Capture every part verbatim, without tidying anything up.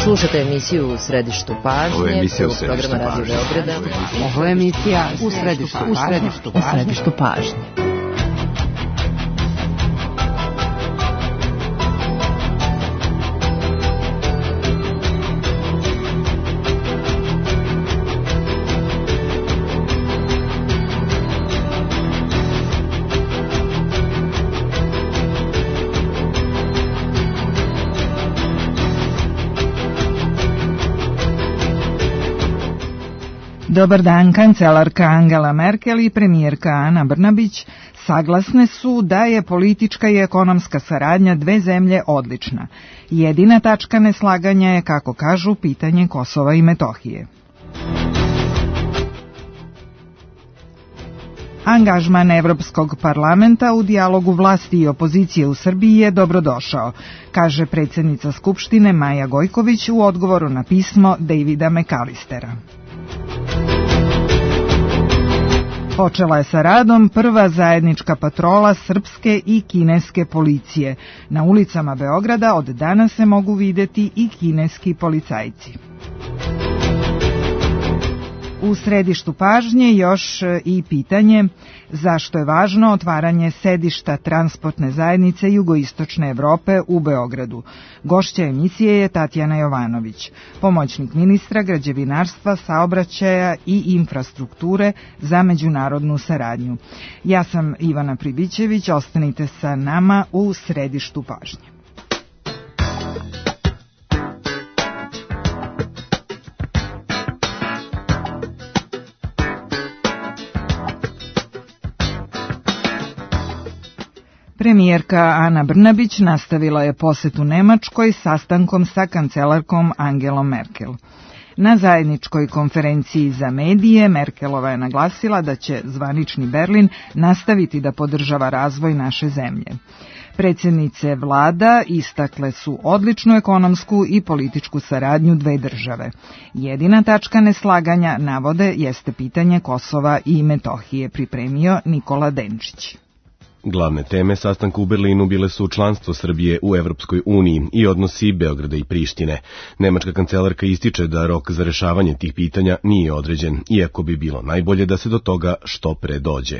Slušate emisiju U središtu pažnje. Ovo je emisija U središtu središtu pažnje. Ovo je emisija U središtu pažnje. U središtu pažnje. U središtu pažnje. Dobar dan, kancelarka Angela Merkel i premijerka Ana Brnabić saglasne su da je politička i ekonomska saradnja dve zemlje odlična. Jedina tačka neslaganja je, kako kažu, pitanje Kosova i Metohije. Angažman Evropskog parlamenta u dijalogu vlasti i opozicije u Srbiji je dobrodošao, kaže predsjednica Skupštine Maja Gojković u odgovoru na pismo Davida McAllistera. Počela je sa radom prva zajednička patrola srpske i kineske policije. Na ulicama Beograda od danas se mogu vidjeti i kineski policajci. U središtu pažnje još i pitanje zašto je važno otvaranje sedišta transportne zajednice Jugoistočne Evrope u Beogradu. Gošća emisije je Tatjana Jovanović, pomoćnik ministra građevinarstva, saobraćaja i infrastrukture za međunarodnu saradnju. Ja sam Ivana Pribićević, ostanite sa nama u središtu pažnje. Premijerka Ana Brnabić nastavila je posetu Nemačkoj sastankom sa kancelarkom Angelom Merkel. Na zajedničkoj konferenciji za medije Merkelova je naglasila da će zvanični Berlin nastaviti da podržava razvoj naše zemlje. Predsjednice vlada istakle su odličnu ekonomsku i političku saradnju dve države. Jedina tačka neslaganja, navode, jeste pitanje Kosova i Metohije, pripremio Nikola Denčić. Glavne teme sastanka u Berlinu bile su članstvo Srbije u Evropskoj uniji i odnosi Beograda i Prištine. Nemačka kancelarka ističe da rok za rešavanje tih pitanja nije određen, iako bi bilo najbolje da se do toga što pre dođe.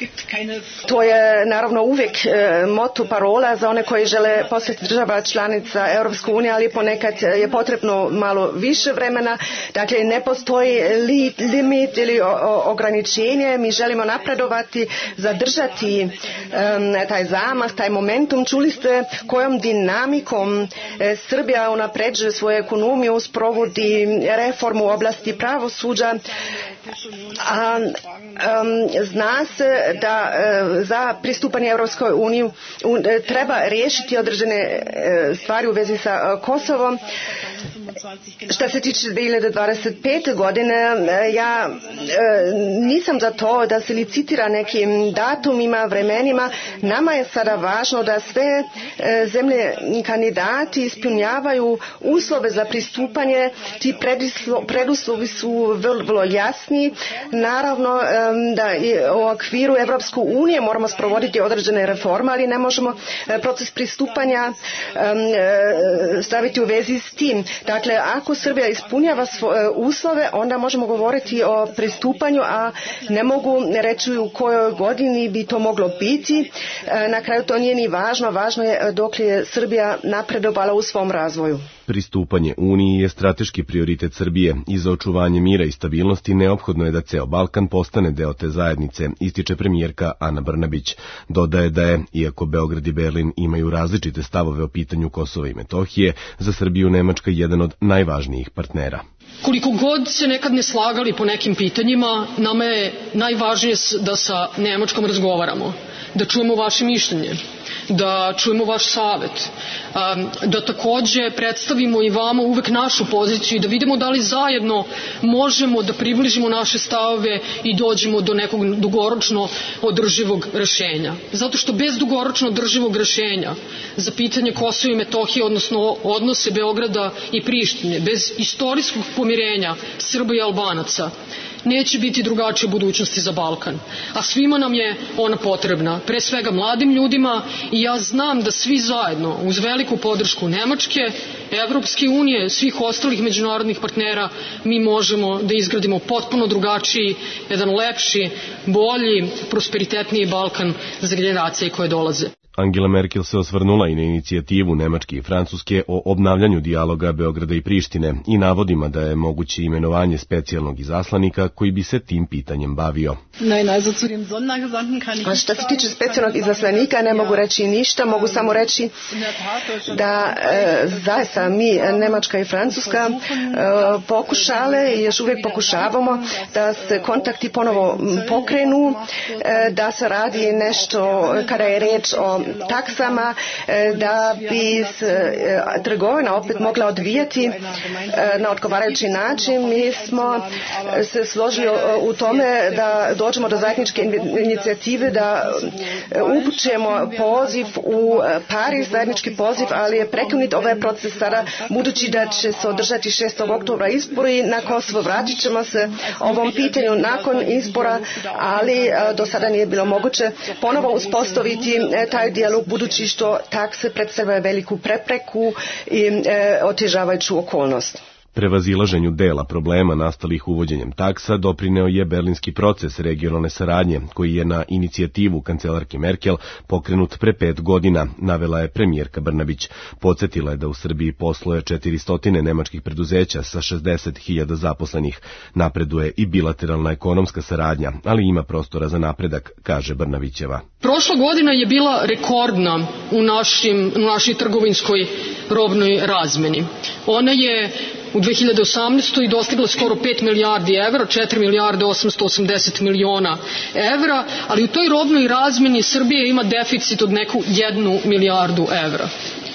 To je naravno uvijek e, moto, parola za one koji žele postati država članica Europske unije, ali ponekad je potrebno malo više vremena. Dakle, ne postoji li, limit ili o, o, ograničenje. Mi želimo napredovati, zadržati e, taj zamah, taj momentum. Čuli ste kojom dinamikom e, Srbija unapređuje svoju ekonomiju, sprovodi reformu u oblasti pravosuđa. A um, zna se da uh, za pristupanje Europskoj uniji uh, treba riješiti određene uh, stvari u vezi sa uh, Kosovom. Što se tiče dvije hiljade dvadeset pete. godine, uh, ja uh, nisam za to da se licitira nekim datumima, vremenima. Nama je sada važno da sve uh, zemlje kandidati ispunjavaju uslove za pristupanje. Ti preduslovi su vrlo, vrlo jasni. Naravno da u okviru Evropske unije moramo sprovoditi određene reforme, ali ne možemo proces pristupanja staviti u vezi s tim. Dakle, ako Srbija ispunjava svoje uslove, onda možemo govoriti o pristupanju, a ne mogu reći u kojoj godini bi to moglo biti. Na kraju to nije ni važno, važno je dok je Srbija napredovala u svom razvoju. Pristupanje Uniji je strateški prioritet Srbije i za očuvanje mira i stabilnosti neophodno je da ceo Balkan postane deo te zajednice, ističe premijerka Ana Brnabić. Dodaje da je, iako Beograd i Berlin imaju različite stavove o pitanju Kosova i Metohije, za Srbiju Nemačka jedan od najvažnijih partnera. Koliko god se nekad ne slagali po nekim pitanjima, nama je najvažnije da sa Nemačkom razgovaramo, da čujemo vaše mišljenje, da čujemo vaš savet, da takođe predstavimo i vama uvek našu poziciju i da vidimo da li zajedno možemo da približimo naše stavove i dođemo do nekog dugoročno održivog rešenja. Zato što bez dugoročno održivog rešenja za pitanje Kosova i Metohije, odnosno odnose Beograda i Prištine, bez istorijskog pomirenja Srba i Albanaca, neće biti drugačije budućnosti za Balkan. A svima nam je ona potrebna, pre svega mladim ljudima, i ja znam da svi zajedno, uz veliku podršku Nemačke Evropske unije, svih ostalih međunarodnih partnera, mi možemo da izgradimo potpuno drugačiji, jedan lepši, bolji, prosperitetniji Balkan za generacije koje dolaze. Angela Merkel se osvrnula i na inicijativu Nemačke i Francuske o obnavljanju dijaloga Beograda i Prištine i navodima da je moguće imenovanje specijalnog izaslanika koji bi se tim pitanjem bavio. A što se tiče specijalnog izaslanika ne mogu reći ništa, mogu samo reći da e, zaista mi, Nemačka i Francuska, e, pokušale i još uvijek pokušavamo da se kontakti ponovo pokrenu, e, da se radi nešto kada je reč o taksama, da bi se trgovina opet mogla odvijati na odgovarajući način. Mi smo se složili u tome da dođemo do zajedničke inicijative, da upućemo poziv u Pariz, zajednički poziv, ali je prekinut ovaj proces sada, budući da će se održati šestog oktobra izbori na Kosovo. Vratit ćemo se ovom pitanju nakon izbora, ali do sada nije bilo moguće ponovo uspostaviti taj dijalog, budući što takse predstavljaju veliku prepreku i e, otežavajuću okolnost. Prevazilaženju dela problema nastalih uvođenjem taksa doprineo je berlinski proces regionalne saradnje, koji je na inicijativu kancelarke Merkel pokrenut pre pet godina, navela je premijerka Brnabić. Podsjetila je da u Srbiji posluje četiristo nemačkih preduzeća sa šezdeset hiljada zaposlenih. Napreduje i bilateralna ekonomska saradnja, ali ima prostora za napredak, kaže Brnabićeva. Prošla godina je bila rekordna u, našim, u našoj trgovinskoj robnoj razmeni. Ona je u dve hiljade osamnaestoj dostigla skoro pet milijardi evra, četiri milijarde osamsto osamdeset miliona evra, ali u toj robnoj razmeni Srbija ima deficit od neku jednu milijardu evra.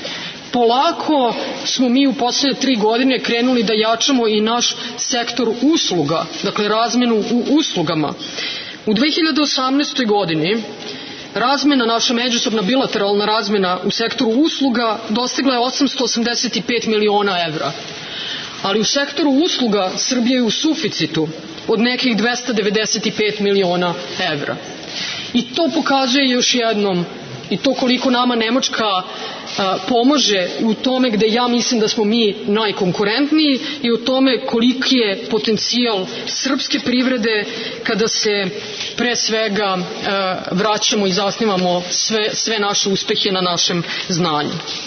Polako smo mi u poslednje tri godine krenuli da jačamo i naš sektor usluga, dakle razmenu u uslugama. U dve hiljade osamnaestoj godini razmena, naša međusobna bilateralna razmena u sektoru usluga dostigla je osamsto osamdeset pet miliona evra. Ali u sektoru usluga Srbija je u suficitu od nekih dvesta devedeset pet miliona evra. I to pokazuje još jednom i to koliko nama Nemačka a, pomaže u tome gde ja mislim da smo mi najkonkurentniji i u tome koliki je potencijal srpske privrede kada se pre svega a, vraćamo i zasnivamo sve, sve naše uspehe na našem znanju.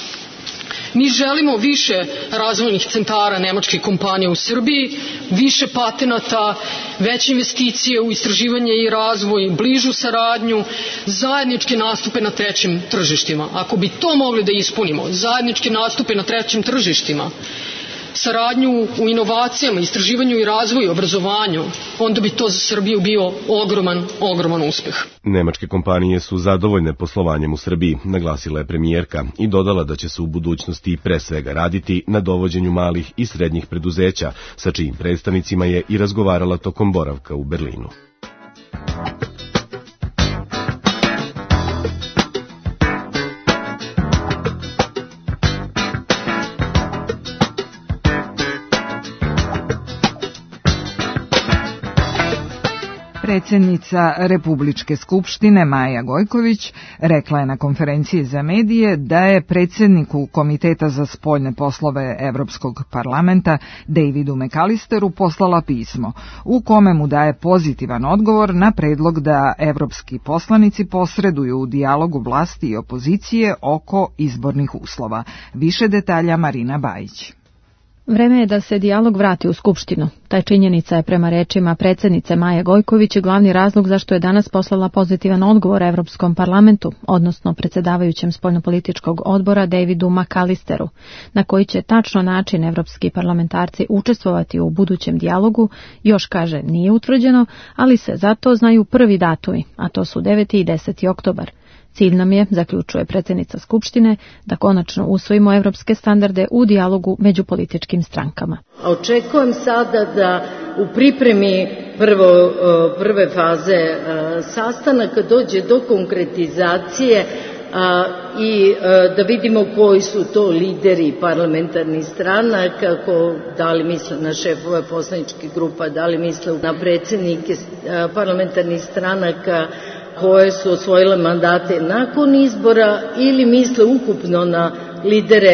Mi želimo više razvojnih centara nemačkih kompanija u Srbiji, više patenata, veće investicije u istraživanje i razvoj, bližu saradnju, zajedničke nastupe na trećim tržištima. Ako bi to mogli da ispunimo, zajedničke nastupe na trećim tržištima, saradnju u inovacijama, istraživanju i razvoju, obrazovanju, onda bi to za Srbiju bio ogroman, ogroman uspeh. Nemačke kompanije su zadovoljne poslovanjem u Srbiji, naglasila je premijerka i dodala da će se u budućnosti pre svega raditi na dovođenju malih i srednjih preduzeća, sa čijim predstavnicima je i razgovarala tokom boravka u Berlinu. Predsjednica Republičke skupštine Maja Gojković rekla je na konferenciji za medije da je predsjedniku Komiteta za spoljne poslove Evropskog parlamenta Davidu McAllisteru poslala pismo u kome mu daje pozitivan odgovor na predlog da evropski poslanici posreduju u dijalogu vlasti i opozicije oko izbornih uslova. Više detalja Marina Bajić. Vreme je da se dijalog vrati u Skupštinu. Taj činjenica je prema rečima predsjednice Maje Gojković glavni razlog zašto je danas poslala pozitivan odgovor Evropskom parlamentu, odnosno predsjedavajućem spoljnopolitičkog odbora Davidu McAllisteru, na koji će tačno način evropski parlamentarci učestvovati u budućem dijalogu, još kaže nije utvrđeno, ali se zato znaju prvi datumi, a to su deveti i deseti oktobar. Cilj nam je, zaključuje predsjednica Skupštine, da konačno usvojimo evropske standarde u dijalogu među političkim strankama. Očekujem sada da u pripremi prvo, prve faze sastanaka dođe do konkretizacije i da vidimo koji su to lideri parlamentarnih stranaka, da li misle na šefove poslaničkih grupa, da li misle na predsjednike parlamentarnih stranaka koje su osvojile mandate nakon izbora ili misle ukupno na lidere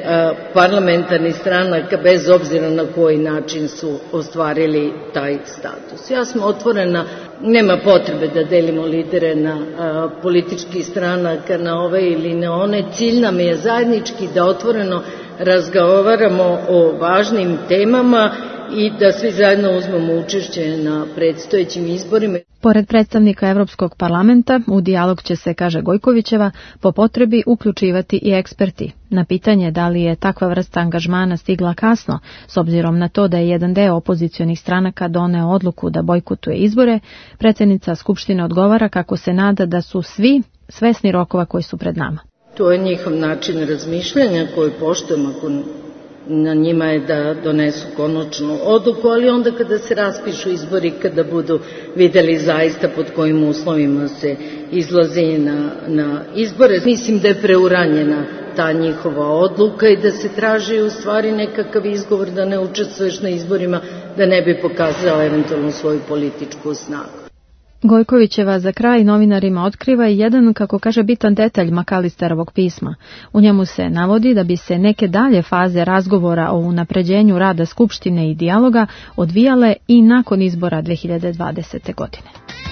parlamentarnih stranaka, bez obzira na koji način su ostvarili taj status. Ja sam otvorena, nema potrebe da delimo lidere na političkih stranaka, na ove ili na one. Cilj nam je zajednički da otvoreno razgovaramo o važnim temama i da svi zajedno uzmemo učešće na predstojećim izborima. Pored predstavnika Evropskog parlamenta, u dijalog će se, kaže Gojkovićeva, po potrebi uključivati i eksperti. Na pitanje da li je takva vrsta angažmana stigla kasno, s obzirom na to da je jedan deo opozicionih stranaka doneo odluku da bojkotuje izbore, predsjednica Skupštine odgovara kako se nada da su svi svesni rokova koji su pred nama. To je njihov način razmišljanja koji poštujemo, ako na njima je da donesu konačnu odluku, ali onda kada se raspišu izbori, kada budu videli zaista pod kojim uslovima se izlazi na, na izbore. Mislim da je preuranjena ta njihova odluka i da se traži u stvari nekakav izgovor da ne učestvuješ na izborima, da ne bi pokazao eventualno svoju političku snagu. Gojkovićeva za kraj novinarima otkriva i jedan, kako kaže, bitan detalj Makalisterovog pisma. U njemu se navodi da bi se neke dalje faze razgovora o unapređenju rada Skupštine i dijaloga odvijale i nakon izbora dve hiljade dvadesete. godine.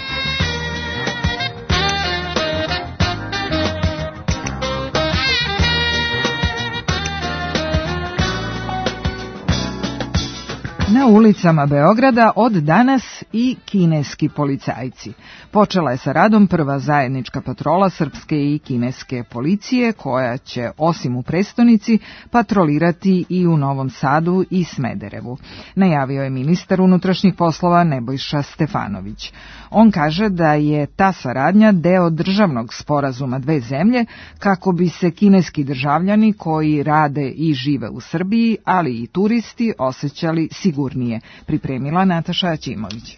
Na ulicama Beograda od danas i kineski policajci. Počela je sa radom prva zajednička patrola srpske i kineske policije, koja će osim u prestonici patrolirati i u Novom Sadu i Smederevu, najavio je ministar unutrašnjih poslova Nebojša Stefanović. On kaže da je ta saradnja deo državnog sporazuma dve zemlje kako bi se kineski državljani koji rade i žive u Srbiji, ali i turisti osjećali sigurnije, pripremila Nataša Aćimović.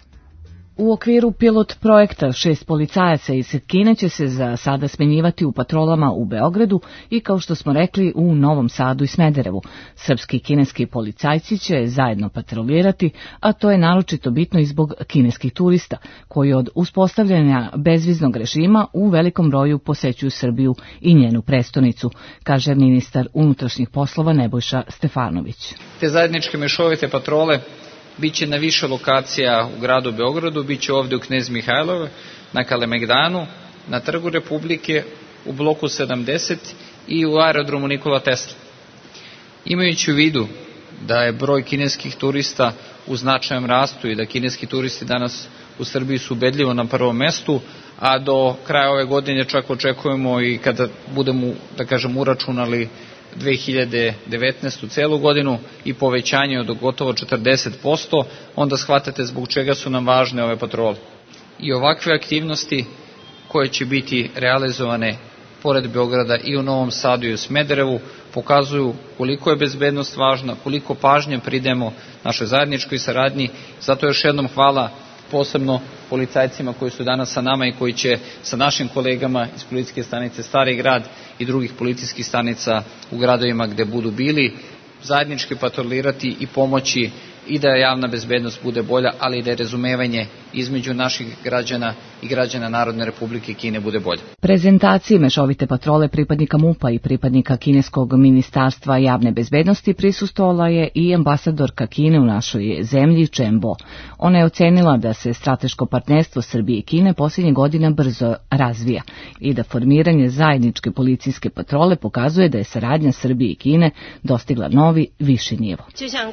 U okviru pilot projekta šest policajaca iz Kine će se za sada smenjivati u patrolama u Beogradu i, kao što smo rekli, u Novom Sadu i Smederevu. Srpski i kineski policajci će zajedno patrolirati, a to je naročito bitno i zbog kineskih turista, koji od uspostavljanja bezviznog režima u velikom broju posećuju Srbiju i njenu prestonicu, kaže ministar unutrašnjih poslova Nebojša Stefanović. Te zajedničke mešovite patrole biće na više lokacija u gradu Beogradu, biće ovde u Knez Mihajlove, na Kalemegdanu, na Trgu Republike, u bloku sedamdeset i u aerodromu Nikola Tesla. Imajući u vidu da je broj kineskih turista u značajem rastu i da kineski turisti danas u Srbiji su ubedljivo na prvom mestu, a do kraja ove godine čak očekujemo i kada budemo, da kažem, uračunali dve hiljade devetnaestu celu godinu i povećanje od gotovo četrdeset posto, onda shvatate zbog čega su nam važne ove patrole. I ovakve aktivnosti koje će biti realizovane pored Beograda i u Novom Sadu i u Smederevu pokazuju koliko je bezbednost važna, koliko pažnje pridemo našoj zajedničkoj saradnji. Zato još jednom hvala posebno policajcima koji su danas sa nama i koji će sa našim kolegama iz policijske stanice Stari grad i drugih policijskih stanica u gradovima gde budu bili zajednički patrolirati i pomoći i da javna bezbednost bude bolja, ali i da je razumevanje između naših građana i građana Narodne Republike Kine bude bolje. Prezentaciji mešovite patrole pripadnika MUP-a i pripadnika kineskog ministarstva javne bezbednosti prisustvovala je i ambasadorka Kine u našoj zemlji Chen Bo. Ona je ocenila da se strateško partnerstvo Srbije i Kine posljednjih godina brzo razvija i da formiranje zajedničke policijske patrole pokazuje da je saradnja Srbije i Kine dostigla novi, viši nivo.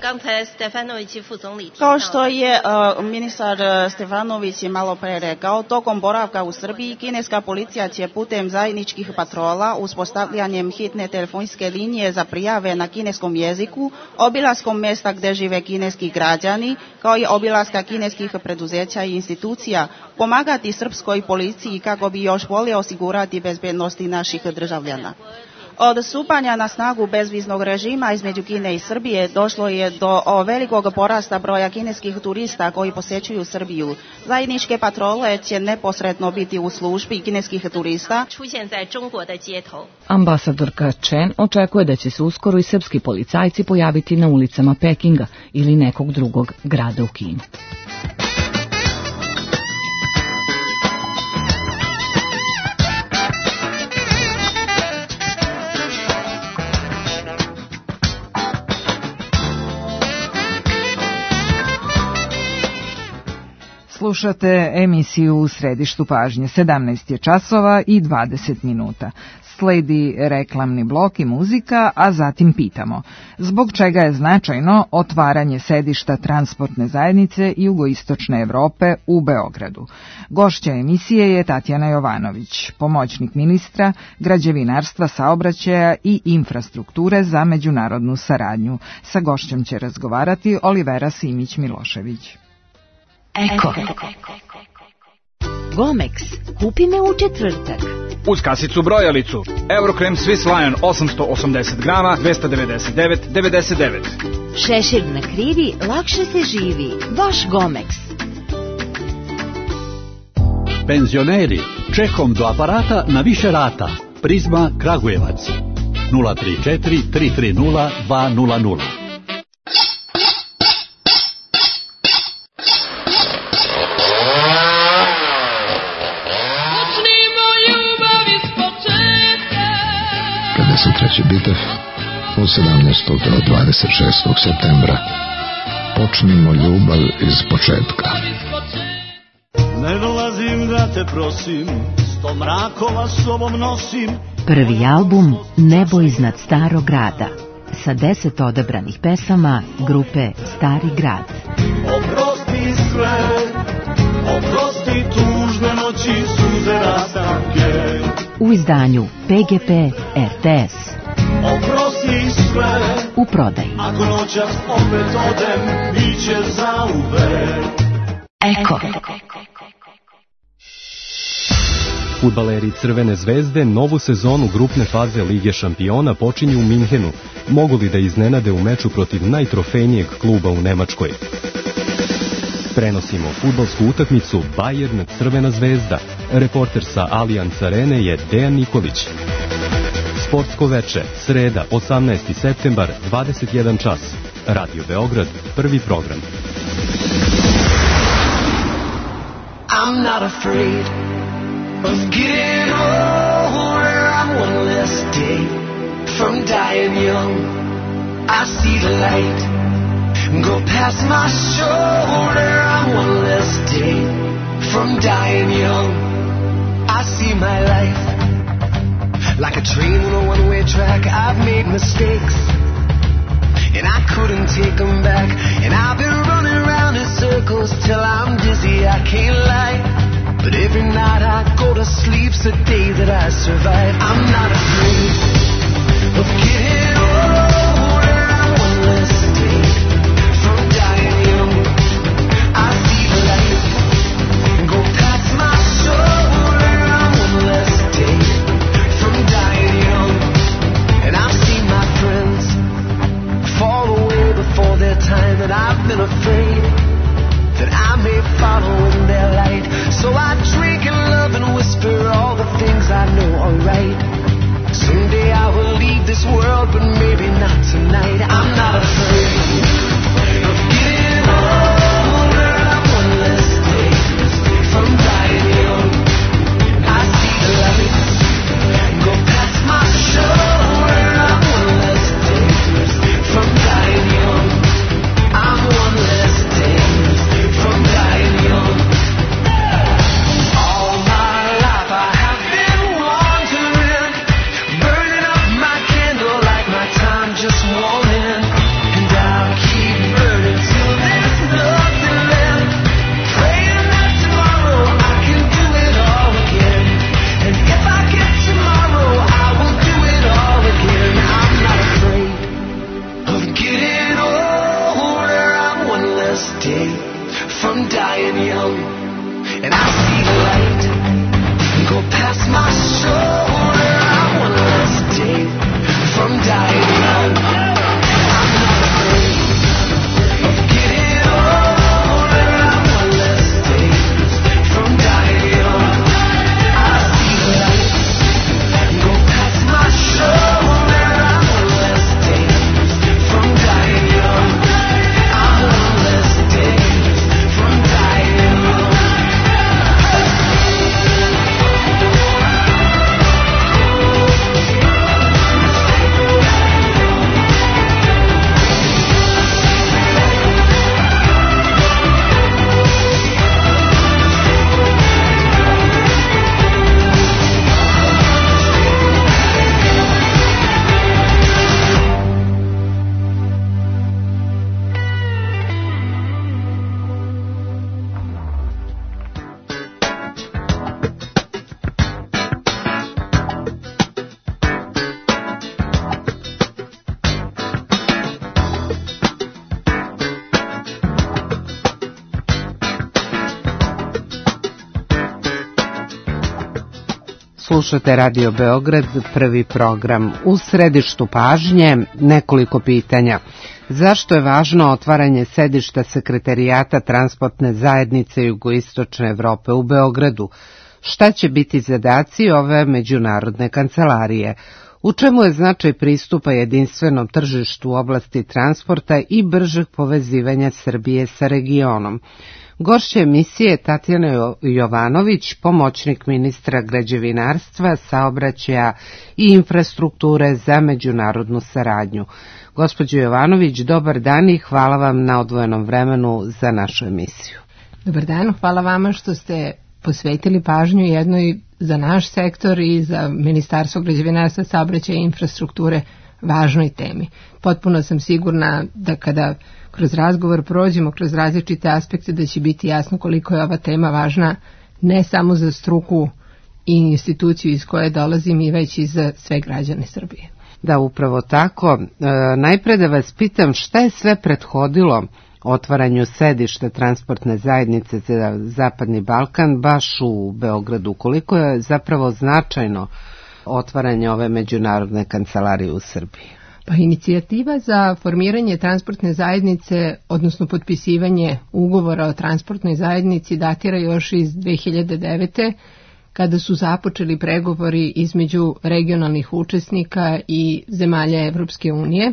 Kao što je uh, ministar Stefanović je malo pre rekao, tokom boravka u Srbiji kineska policija će putem zajedničkih patrola, uspostavljanjem hitne telefonske linije za prijave na kineskom jeziku, obilaskom mesta gde žive kineski građani, kao i obilaska kineskih preduzeća i institucija, pomagati srpskoj policiji kako bi još bolje osigurati bezbednosti naših državljana. Od stupanja na snagu bezviznog režima između Kine i Srbije došlo je do velikog porasta broja kineskih turista koji posećuju Srbiju. Zajedničke patrole će neposredno biti u službi kineskih turista. Ambasadorka Chen očekuje da će se uskoro i srpski policajci pojaviti na ulicama Pekinga ili nekog drugog grada u Kini. Slušate emisiju U središtu pažnje. sedamnaest je časova i dvadeset minuta. Sledi reklamni blok i muzika, a zatim pitamo zbog čega je značajno otvaranje sedišta transportne zajednice Jugoistočne Evrope u Beogradu. Gošća emisije je Tatjana Jovanović, pomoćnik ministra građevinarstva, saobraćaja i infrastrukture za međunarodnu saradnju. Sa gošćom će razgovarati Olivera Simić-Milošević. Eko. Gomex. Kupi me u četvrtak. Uz kasicu brojalicu. Eurokrem Swiss Lion osamsto osamdeset grama, dvesta devedeset devet devedeset devet. Šešir na krivi, lakše se živi. Baš Gomex. Penzioneri, čekom do aparata na više rata. Prizma Kragujevac. nula tri četiri tri tri nula dva nula nula. Sutra će bitev od sedamnaestog do dvadeset šestog septembra. Počnimo ljubav iz početka. Ne dolazim da te prosim, sto mrakova sobom nosim. Prvi album Nebo iznad starog grada sa deset odabranih pesama grupe Stari grad. Oprosti sve, oprosti tužne noći, suze rastanke. U izdanju P G P R T S. Oprosti sve, u prodaji. Ako noćas opet odem, biće zauvek. Eko. Fudbaleri Crvene zvezde novu sezonu grupne faze Lige šampiona počinju u Minhenu. Mogu li da iznenade u meču protiv najtrofejnijeg kluba u Nemačkoj? Prenosimo fudbalsku utakmicu Bayern Crvena zvezda. Reporter sa Allianz Arene je Dejan Nikolić. Sportsko veče, sreda, osamnaesti septembar, dvadeset jedan čas. Radio Beograd, prvi program. I'm not afraid of getting older. I'm one less day from dying young. I see the light go past my shoulder. I'm one less day from dying young. I see my life like a train on a one-way track. I've made mistakes and I couldn't take them back. And I've been running around in circles till I'm dizzy, I can't lie. But every night I go to sleep's the day that I survive. I'm not afraid of getting older. I'm one less day from dying young. I see the light go past my shoulder. I'm one less day from dying young. And I've seen my friends fall away before their time. And I've been afraid that I may follow in their light. So I drink and love and whisper all the things I know are right. Someday I will leave this world, but maybe not tonight. I'm not afraid of getting older. I'm one less day from dying young. I see the light go past my shoulder. I'm one less day from dying young. I'm one less day from dying young. All my life I have been wandering, burning up my candle like my time just won't end. Slušate Radio Beograd, prvi program. U središtu pažnje nekoliko pitanja. Zašto je važno otvaranje sedišta Sekretarijata transportne zajednice Jugoistočne Evrope u Beogradu? Šta će biti zadaci ove međunarodne kancelarije? U čemu je značaj pristupa jedinstvenom tržištu u oblasti transporta i bržeg povezivanja Srbije sa regionom? Gošća emisije Tatjana Jovanović, pomoćnik ministra građevinarstva, saobraćaja i infrastrukture za međunarodnu saradnju. Gospođo Jovanović, dobar dan i hvala vam na odvojenom vremenu za našu emisiju. Dobar dan, hvala vama što ste posvetili pažnju jednoj za naš sektor i za Ministarstvo građevinarstva, saobraćaja i infrastrukture važnoj temi. Potpuno sam sigurna da kada kroz razgovor prođemo kroz različite aspekte da će biti jasno koliko je ova tema važna ne samo za struku i instituciju iz koje dolazim i već i za sve građane Srbije. Da, upravo tako. E, najpre da vas pitam šta je sve prethodilo otvaranju sedišta transportne zajednice za Zapadni Balkan baš u Beogradu. Koliko je zapravo značajno otvaranje ove međunarodne kancelarije u Srbiji? Pa inicijativa za formiranje transportne zajednice, odnosno potpisivanje ugovora o transportnoj zajednici datira još iz dve hiljade devete. kada su započeli pregovori između regionalnih učesnika i zemalja Evropske unije.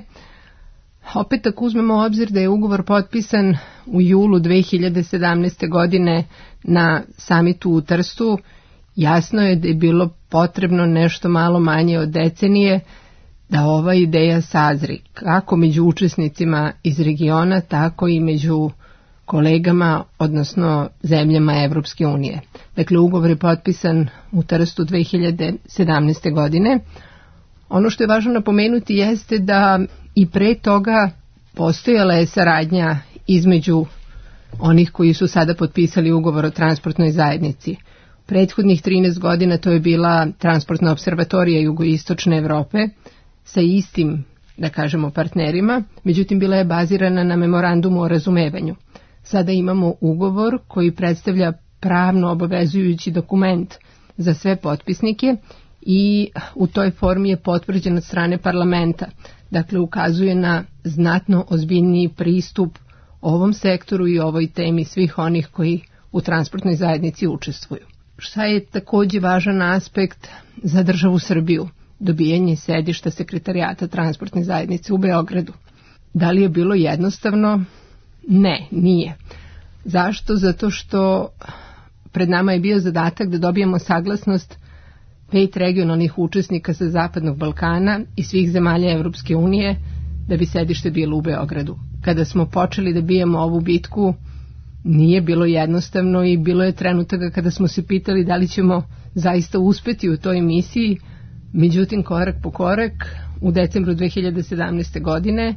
Opet ako uzmemo u obzir da je ugovor potpisan u julu dve hiljade sedamnaeste. godine na samitu u Trstu, jasno je da je bilo potrebno nešto malo manje od decenije da ova ideja sazri, kako među učesnicima iz regiona, tako i među kolegama, odnosno zemljama Evropske unije. Dakle, ugovor je potpisan u Trstu dve hiljade sedamnaeste. godine. Ono što je važno napomenuti jeste da i pre toga postojala je saradnja između onih koji su sada potpisali ugovor o transportnoj zajednici. Prethodnih trinaest godina to je bila transportna observatorija Jugoistočne Evrope sa istim, da kažemo, partnerima, međutim bila je bazirana na memorandumu o razumevanju. Sada imamo ugovor koji predstavlja pravno obavezujući dokument za sve potpisnike i u toj formi je potvrđen od strane parlamenta. Dakle, ukazuje na znatno ozbiljniji pristup ovom sektoru i ovoj temi svih onih koji u transportnoj zajednici učestvuju. Šta je takođe važan aspekt za državu Srbiju? Dobijanje sedišta Sekretarijata transportne zajednice u Beogradu. Da li je bilo jednostavno? Ne, nije. Zašto? Zato što pred nama je bio zadatak da dobijemo saglasnost pet regionalnih učesnika sa Zapadnog Balkana i svih zemalja Evropske unije da bi sedište bilo u Beogradu. Kada smo počeli da bijemo ovu bitku, nije bilo jednostavno i bilo je trenutaka kada smo se pitali da li ćemo zaista uspeti u toj misiji. Međutim, korak po korak, u decembru dve hiljade sedamnaeste. godine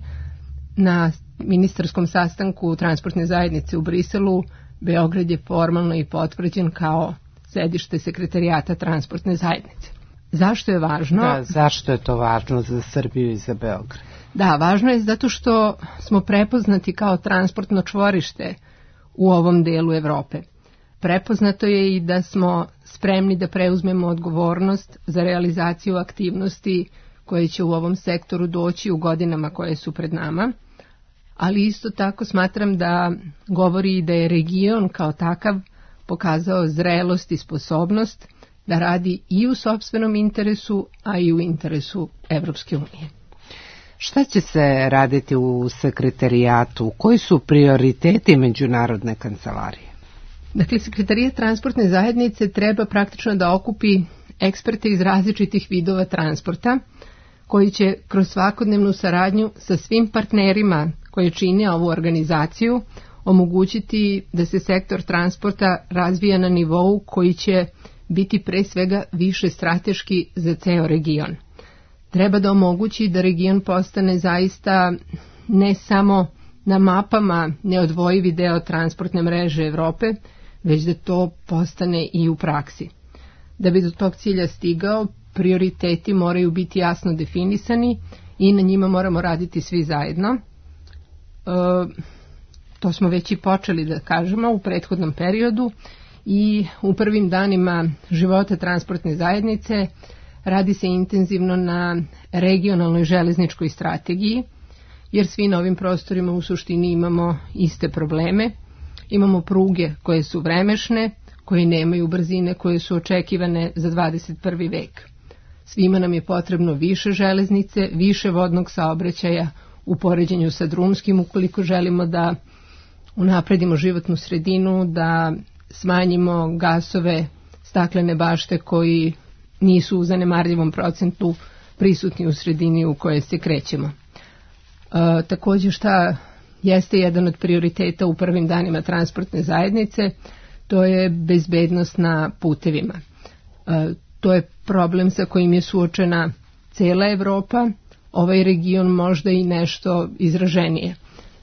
na ministarskom sastanku transportne zajednice u Briselu, Beograd je formalno i potvrđen kao sedište Sekretarijata transportne zajednice. Zašto je važno? Da, zašto je to važno za Srbiju i za Beograd? Da, važno je zato što smo prepoznati kao transportno čvorište u ovom delu Evrope. Prepoznato je i da smo spremni da preuzmemo odgovornost za realizaciju aktivnosti koje će u ovom sektoru doći u godinama koje su pred nama, ali isto tako smatram da govori i da je region kao takav pokazao zrelost i sposobnost da radi i u sopstvenom interesu, a i u interesu Evropske unije. Šta će se raditi u sekretarijatu? Koji su prioriteti međunarodne kancelarije? Dakle, Sekretarijat transportne zajednice treba praktično da okupi eksperte iz različitih vidova transporta, koji će kroz svakodnevnu saradnju sa svim partnerima koji čine ovu organizaciju omogućiti da se sektor transporta razvija na nivou koji će biti pre svega više strateški za ceo region. Treba da omogući da region postane zaista ne samo na mapama neodvojivi deo transportne mreže Evrope, već da to postane i u praksi. Da bi do tog cilja stigao, prioriteti moraju biti jasno definisani i na njima moramo raditi svi zajedno. E, to smo već i počeli da kažemo u prethodnom periodu i u prvim danima života transportne zajednice radi se intenzivno na regionalnoj železničkoj strategiji, jer svi na ovim prostorima u suštini imamo iste probleme. Imamo pruge koje su vremešne, koje nemaju brzine, koje su očekivane za dvadeset prvi vek. Svima nam je potrebno više železnice, više vodnog saobraćaja u poređenju sa drumskim, ukoliko želimo da unapredimo životnu sredinu, da smanjimo gasove staklene bašte koji nisu u zanemarljivom procentu prisutni u sredini u kojoj se krećemo. E, također šta jeste jedan od prioriteta u prvim danima transportne zajednice, to je bezbednost na putevima. E, to je problem sa kojim je suočena cela Evropa, ovaj region možda i nešto izraženije. E,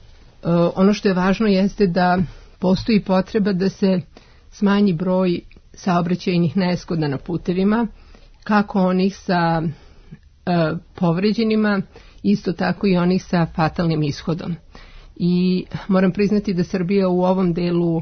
ono što je važno jeste da postoji potreba da se smanji broj saobraćajnih nezgoda na putevima, kako onih sa e, povređenima, isto tako i onih sa fatalnim ishodom. I moram priznati da Srbija u ovom delu e,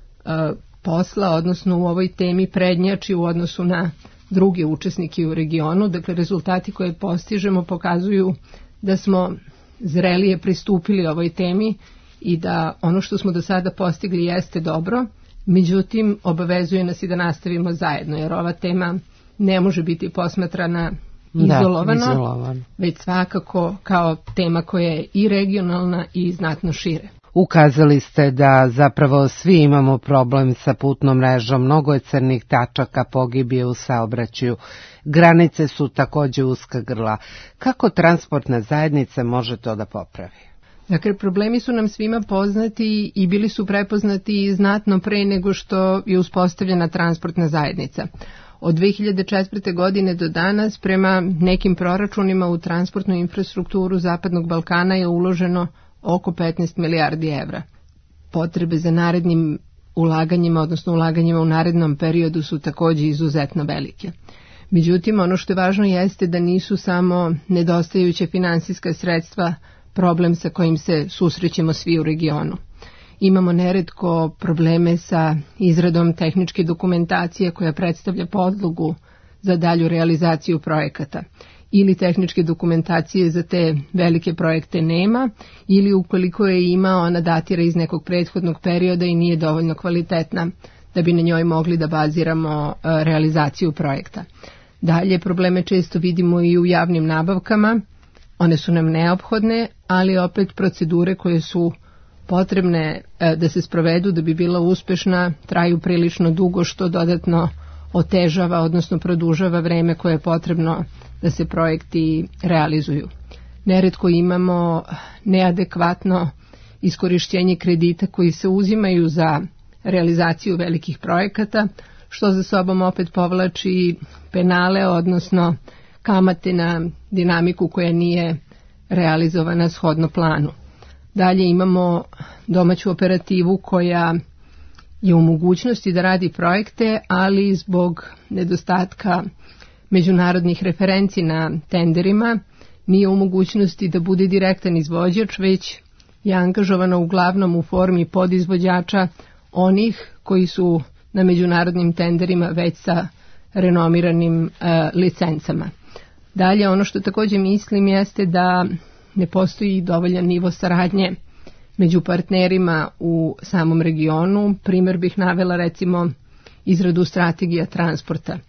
posla, odnosno u ovoj temi prednjači u odnosu na druge učesnike u regionu. Dakle, rezultati koje postižemo pokazuju da smo zrelije pristupili ovoj temi i da ono što smo do sada postigli jeste dobro, međutim obavezuje nas i da nastavimo zajedno, jer ova tema ne može biti posmatrana izolovano, da, izolovan. Već svakako kao tema koja je i regionalna i znatno šire. Ukazali ste da zapravo svi imamo problem sa putnom mrežom, mnogo je crnih tačaka, pogibije u saobraćaju, granice su takođe uska grla. Kako transportna zajednica može to da popravi? Dakle, problemi su nam svima poznati i bili su prepoznati znatno pre nego što je uspostavljena transportna zajednica. Od dve hiljade četvrte. godine do danas, prema nekim proračunima u transportnu infrastrukturu Zapadnog Balkana je uloženo oko petnaest milijardi evra. Potrebe za narednim ulaganjima, odnosno ulaganjima u narednom periodu su takođe izuzetno velike. Međutim, ono što je važno jeste da nisu samo nedostajuće finansijska sredstva problem sa kojim se susrećemo svi u regionu. Imamo neretko probleme sa izradom tehničke dokumentacije koja predstavlja podlogu za dalju realizaciju projekata. Ili tehničke dokumentacije za te velike projekte nema, ili ukoliko je ima, ona datira iz nekog prethodnog perioda i nije dovoljno kvalitetna da bi na njoj mogli da baziramo realizaciju projekta. Dalje, probleme često vidimo i u javnim nabavkama. One su nam neophodne, ali opet procedure koje su potrebne da se sprovedu da bi bila uspešna traju prilično dugo, što dodatno otežava, odnosno produžava vreme koje je potrebno da se projekti realizuju. Neretko imamo neadekvatno iskorišćenje kredita koji se uzimaju za realizaciju velikih projekata, što za sobom opet povlači penale, odnosno kamate na dinamiku koja nije realizovana shodno planu. Dalje imamo domaću operativu koja je u mogućnosti da radi projekte, ali zbog nedostatka međunarodnih referenci na tenderima nije u mogućnosti da bude direktan izvođač, već je angažovana uglavnom u formi podizvođača onih koji su na međunarodnim tenderima već sa renomiranim e, licencama. Dalje, ono što također mislim jeste da ne postoji dovoljan nivo saradnje među partnerima u samom regionu. Primer bih navela recimo izradu strategija transporta. E,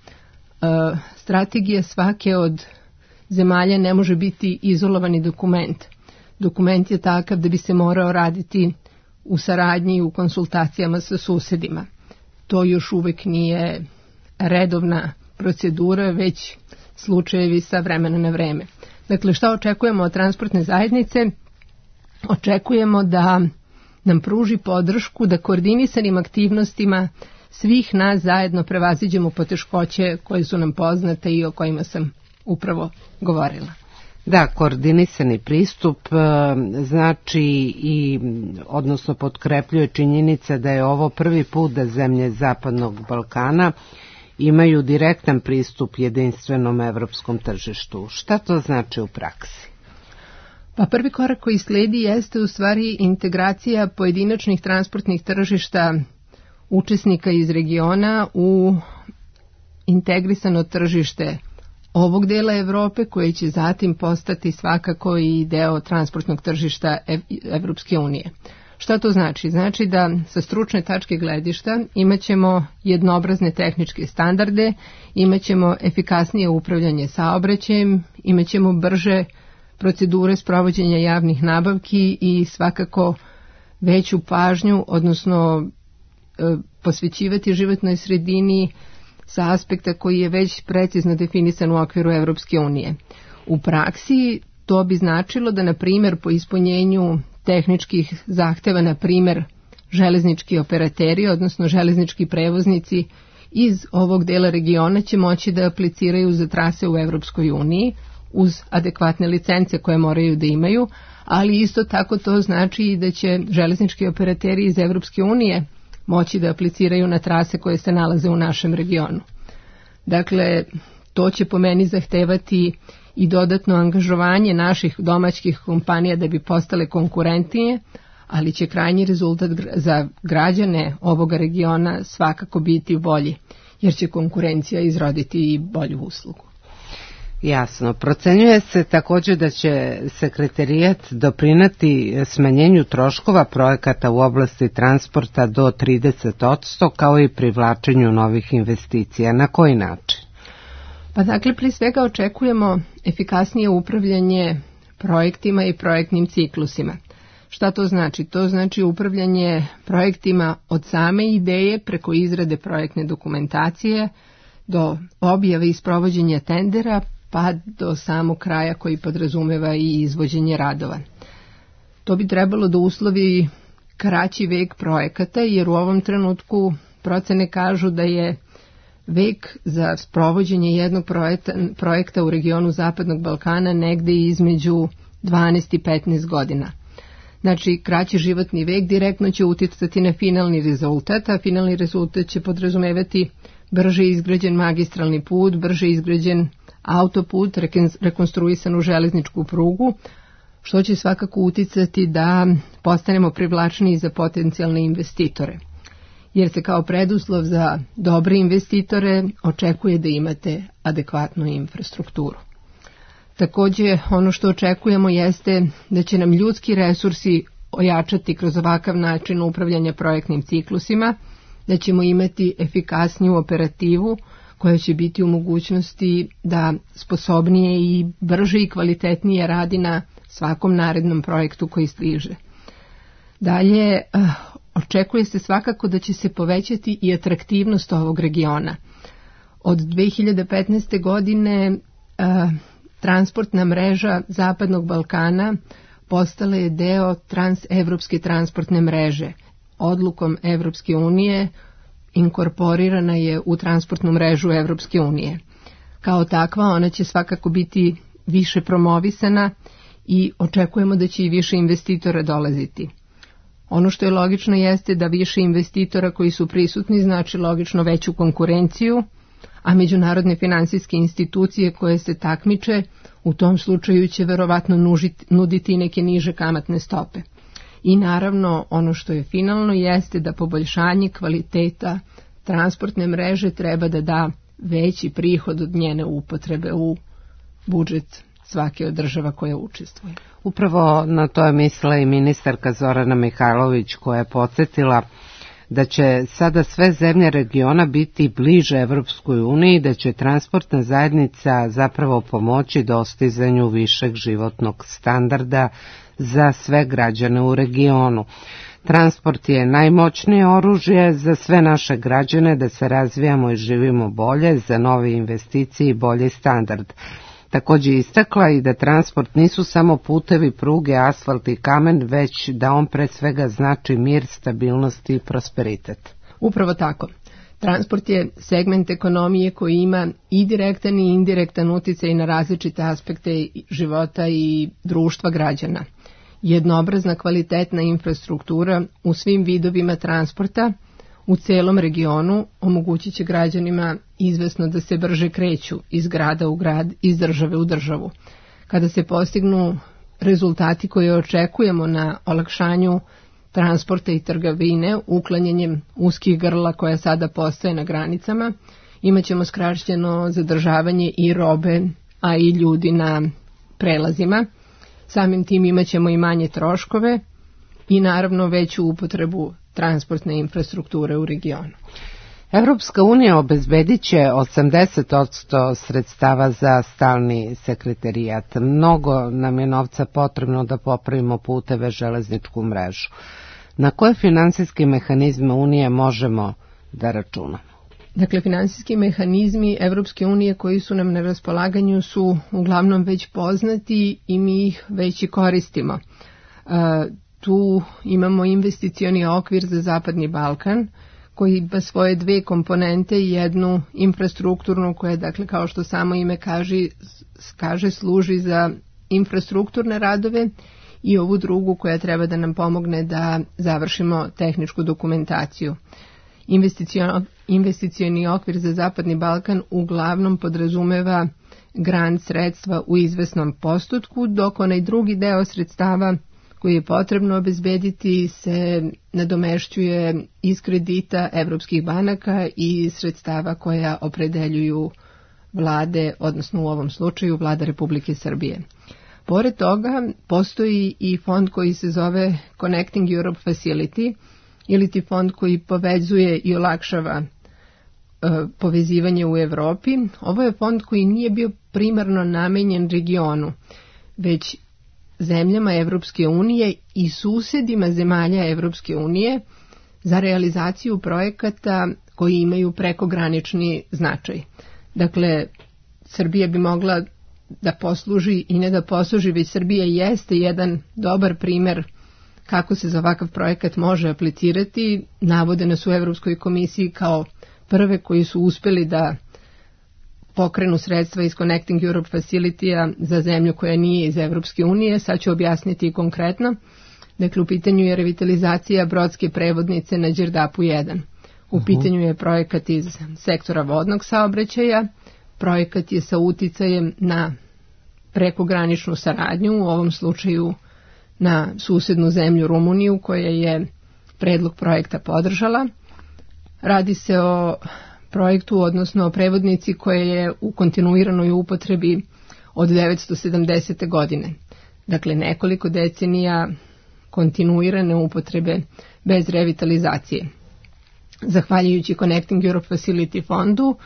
strategija svake od zemalja ne može biti izolovani dokument. Dokument je takav da bi se morao raditi u saradnji i u konsultacijama sa susedima. To još uvek nije redovna procedura, već slučajevi sa vremena na vreme. Dakle, šta očekujemo od transportne zajednice? Očekujemo da nam pruži podršku, da koordinisanim aktivnostima svih nas zajedno prevaziđemo poteškoće koje su nam poznate i o kojima sam upravo govorila. Da, koordinisani pristup znači i, odnosno potkrepljuje činjenica da je ovo prvi put da zemlje Zapadnog Balkana imaju direktan pristup jedinstvenom evropskom tržištu. Šta to znači u praksi? Pa prvi korak koji sledi jeste u stvari integracija pojedinačnih transportnih tržišta učesnika iz regiona u integrisano tržište ovog dela Evrope, koje će zatim postati svakako i deo transportnog tržišta Evropske unije. Šta to znači? Znači da sa stručne tačke gledišta imaćemo jednobrazne tehničke standarde, imaćemo efikasnije upravljanje saobraćajem, imaćemo brže procedure sprovođenja javnih nabavki i svakako veću pažnju, odnosno e, posvećivati životnoj sredini sa aspekta koji je već precizno definisan u okviru Evropske unije. U praksi to bi značilo da, na primjer, po ispunjenju tehničkih zahteva, na primjer, železnički operateri, odnosno železnički prevoznici iz ovog dela regiona će moći da apliciraju za trase u Evropskoj uniji uz adekvatne licence koje moraju da imaju, ali isto tako to znači i da će železnički operateri iz Evropske unije moći da apliciraju na trase koje se nalaze u našem regionu. Dakle, to će po meni zahtevati i dodatno angažovanje naših domaćih kompanija da bi postale konkurentnije, ali će krajnji rezultat za građane ovoga regiona svakako biti bolji, jer će konkurencija izroditi i bolju uslugu. Jasno. Procenjuje se također da će sekretarijat doprineti smanjenju troškova projekata u oblasti transporta do trideset posto, kao i privlačenju novih investicija. Na koji način? Pa dakle, prije svega očekujemo efikasnije upravljanje projektima i projektnim ciklusima. Šta to znači? To znači upravljanje projektima od same ideje preko izrade projektne dokumentacije do objave i sprovođenja tendera, pa do samog kraja koji podrazumeva i izvođenje radova. To bi trebalo da uslovi kraći vek projekata, jer u ovom trenutku procene kažu da je vek za sprovođenje jednog projekta, projekta u regionu Zapadnog Balkana negde između dvanaest i petnaest godina. Znači, kraći životni vek direktno će uticati na finalni rezultat, a finalni rezultat će podrazumevati brže izgrađen magistralni put, brže izgrađen autoput, rekonstruisanu železničku prugu, što će svakako uticati da postanemo privlačniji za potencijalne investitore. Jer se kao preduslov za dobre investitore očekuje da imate adekvatnu infrastrukturu. Također, ono što očekujemo jeste da će nam ljudski resursi ojačati kroz ovakav način upravljanja projektnim ciklusima, da ćemo imati efikasniju operativu koja će biti u mogućnosti da sposobnije i brže i kvalitetnije radi na svakom narednom projektu koji stiže. Dalje, očekuje se svakako da će se povećati i atraktivnost ovog regiona. Od dve hiljade petnaeste. godine transportna mreža Zapadnog Balkana postala je deo transevropske transportne mreže. Odlukom Evropske unije inkorporirana je u transportnu mrežu Evropske unije. Kao takva ona će svakako biti više promovisana i očekujemo da će i više investitora dolaziti. Ono što je logično jeste da više investitora koji su prisutni znači logično veću konkurenciju, a međunarodne finansijske institucije koje se takmiče u tom slučaju će verovatno nuditi neke niže kamatne stope. I naravno ono što je finalno jeste da poboljšanje kvaliteta transportne mreže treba da da veći prihod od njene upotrebe u budžet svake od država koja učestvuje. Upravo na to je mislila i ministarka Zorana Mihajlović, koja je podsjetila da će sada sve zemlje regiona biti bliže Evropskoj uniji, da će transportna zajednica zapravo pomoći dostizanju višeg životnog standarda za sve građane u regionu. Transport je najmoćnije oružje za sve naše građane da se razvijamo i živimo bolje, za nove investicije i bolji standard. Također istakla i da transport nisu samo putevi, pruge, asfalt i kamen, već da on pre svega znači mir, stabilnost i prosperitet. Upravo tako. Transport je segment ekonomije koji ima i direktan i indirektan uticaj na različite aspekte života i društva građana. Jednoobrazna kvalitetna infrastruktura u svim vidovima transporta u celom regionu omogućit će građanima izvesno da se brže kreću iz grada u grad, iz države u državu. Kada se postignu rezultati koje očekujemo na olakšanju transporta i trgovine, uklanjanjem uskih grla koja sada postoje na granicama. Imaćemo skraćeno zadržavanje i robe, a i ljudi na prelazima. Samim tim imaćemo i manje troškove i naravno veću upotrebu transportne infrastrukture u regionu. Evropska unija obezbedit će osamdeset posto sredstava za stalni sekretarijat. Mnogo nam je novca potrebno da popravimo puteve, železničku mrežu. Na koje finansijske mehanizme Unije možemo da računamo? Dakle, finansijski mehanizmi Evropske unije koji su nam na raspolaganju su uglavnom već poznati i mi ih već i koristimo. E, tu imamo investicioni okvir za Zapadni Balkan, koji ima svoje dve komponente, jednu infrastrukturnu koja, dakle, kao što samo ime kaže, kaže služi za infrastrukturne radove, i ovu drugu koja treba da nam pomogne da završimo tehničku dokumentaciju. Investicioni okvir za Zapadni Balkan uglavnom podrazumeva grant sredstva u izvesnom postotku, dok onaj drugi deo sredstava koji je potrebno obezbediti se nadomešćuje iz kredita evropskih banaka i sredstava koja opredeljuju vlade, odnosno u ovom slučaju vlada Republike Srbije. Pored toga, postoji i fond koji se zove Connecting Europe Facility, ili ti fond koji povezuje i olakšava e, povezivanje u Evropi. Ovo je fond koji nije bio primarno namenjen regionu, već zemljama Evropske unije i susedima zemalja Evropske unije za realizaciju projekata koji imaju prekogranični značaj. Dakle, Srbija bi mogla da posluži i ne da posluži, već Srbija jeste jedan dobar primer kako se za ovakav projekat može aplicirati. Navode nas u Evropskoj komisiji kao prve koji su uspeli da pokrenu sredstva iz Connecting Europe Facility-a za zemlju koja nije iz Evropske unije. Sad ću objasniti konkretno. Dakle, u pitanju je revitalizacija brodske prevodnice na Đerdapu jedan. U pitanju je projekat iz sektora vodnog saobraćaja. Projekat je sa uticajem na prekograničnu saradnju, u ovom slučaju na susednu zemlju Rumuniju, koja je predlog projekta podržala. Radi se o projektu, odnosno o prevodnici koja je u kontinuiranoj upotrebi od devetsto sedamdesete. godine. Dakle, nekoliko decenija kontinuirane upotrebe bez revitalizacije. Zahvaljujući Connecting Europe Facility fondu,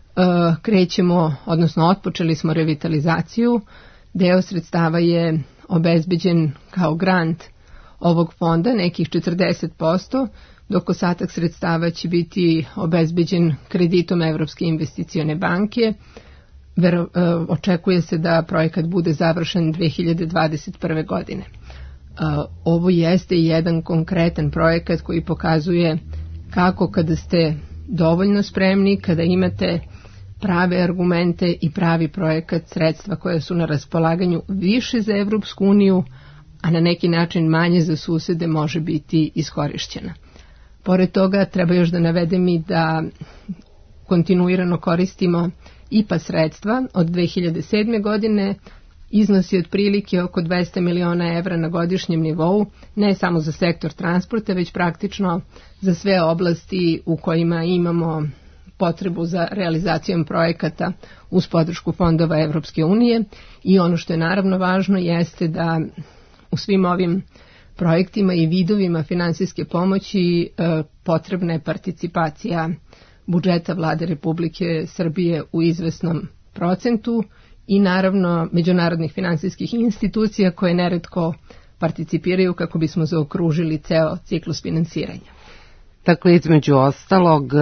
krećemo, odnosno otpočeli smo revitalizaciju. Deo sredstava je obezbeđen kao grant ovog fonda, nekih četrdeset posto, dok ostatak sredstava će biti obezbeđen kreditom Evropske investicione banke. Vero, očekuje se da projekat bude završen dve hiljade dvadeset prve. godine. Ovo jeste jedan konkretan projekat koji pokazuje kako kada ste dovoljno spremni, kada imate prave argumente i pravi projekat, sredstva koja su na raspolaganju više za Evropsku uniju, a na neki način manje za susede, može biti iskorišćena. Pored toga, treba još da navedem i da kontinuirano koristimo I P A sredstva od dve hiljade sedme. godine, iznosi otprilike oko dvesta miliona evra na godišnjem nivou, ne samo za sektor transporta, već praktično za sve oblasti u kojima imamo potrebu za realizacijom projekata uz podršku fondova Evropske unije. I ono što je naravno važno jeste da u svim ovim projektima i vidovima finansijske pomoći e, potrebna je participacija budžeta Vlade Republike Srbije u izvesnom procentu i naravno međunarodnih finansijskih institucija koje neretko participiraju kako bismo zaokružili ceo ciklus finansiranja. Dakle, između ostalog,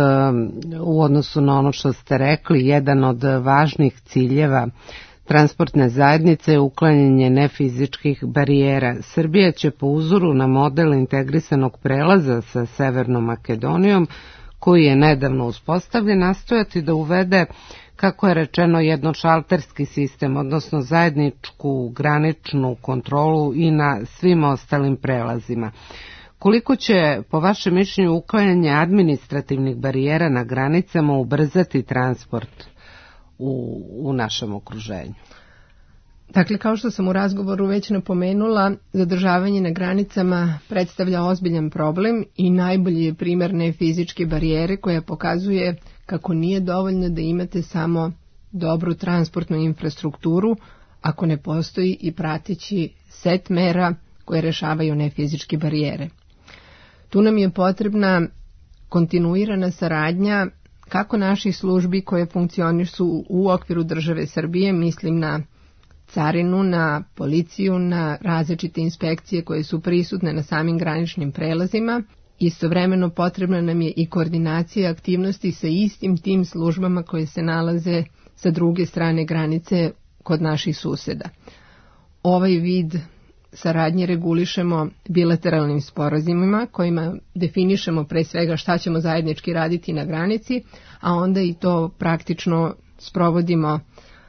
u odnosu na ono što ste rekli, jedan od važnih ciljeva transportne zajednice je uklanjanje nefizičkih barijera. Srbija će po uzoru na model integrisanog prelaza sa Severnom Makedonijom, koji je nedavno uspostavljen, nastojati da uvede, kako je rečeno, jednošalterski sistem, odnosno zajedničku graničnu kontrolu i na svim ostalim prelazima. Koliko će, po vašem mišljenju, uklanjanje administrativnih barijera na granicama ubrzati transport u, u našem okruženju? Dakle, kao što sam u razgovoru već napomenula, zadržavanje na granicama predstavlja ozbiljan problem i najbolji je primer nefizičke barijere koja pokazuje kako nije dovoljno da imate samo dobru transportnu infrastrukturu ako ne postoji i prateći set mera koje rešavaju nefizičke barijere. Tu nam je potrebna kontinuirana saradnja kako naših službi koje funkcionišu u okviru države Srbije, mislim na carinu, na policiju, na različite inspekcije koje su prisutne na samim graničnim prelazima. Istovremeno potrebna nam je i koordinacija aktivnosti sa istim tim službama koje se nalaze sa druge strane granice kod naših suseda. Ovaj vid saradnje regulišemo bilateralnim sporazumima kojima definišemo pre svega šta ćemo zajednički raditi na granici, a onda i to praktično sprovodimo